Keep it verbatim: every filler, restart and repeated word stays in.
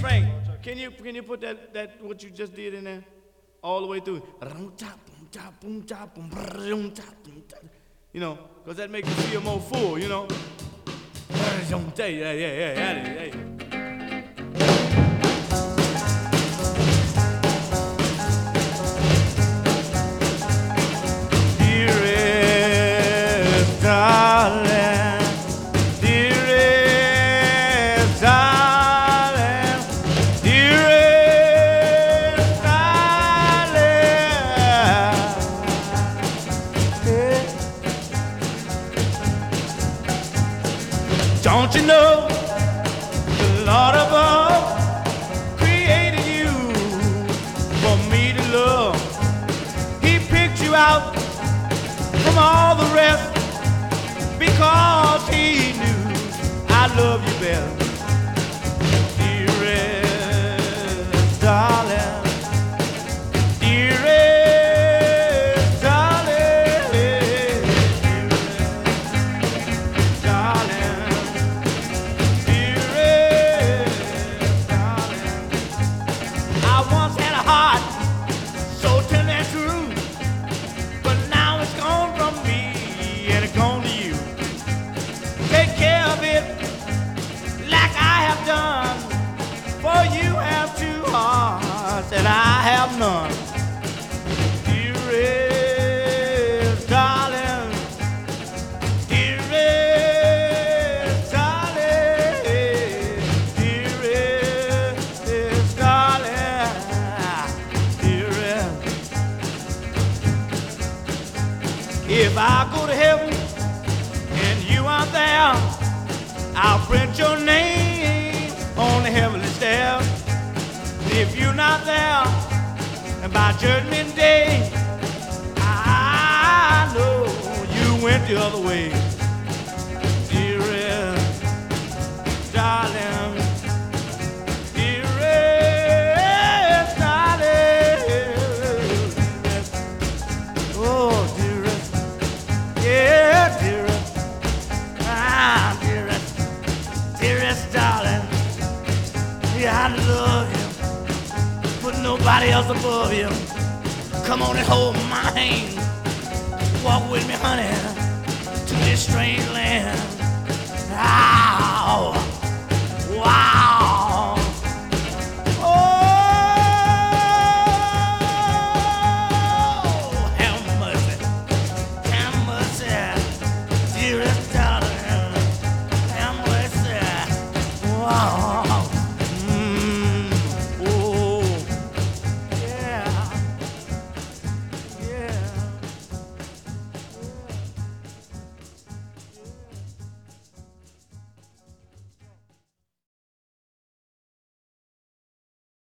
Frank, can you can you put that that what you just did in there all the way through? You know, because that makes you feel more full, you know. Yeah, yeah, yeah, yeah, yeah. Dearest darling, dearest darling, dearest darling. Yeah. Don't you know the Lord above created you for me to love? He picked you out from all the rest because he knew I love you best. Dearest darling, dearest darling, dearest darling, dearest darling. I once had a heart so tender and true, but now it's gone from me and it's gone to you. Take care of it like I have done, for you have two hearts and I have none. Dearest darling, dearest darling, dearest darling, dearest. If I go to heaven and you aren't there, I'll print your name on the heavenly stair. If you're not there, and by judgment day, I know you went the other way. Dearest darling, dearest darling, oh dearest, yeah dearest, ah dearest, dearest darling, yeah I love you, but nobody else above you. Come on and hold my hand, walk with me honey, to this strange land. Ow.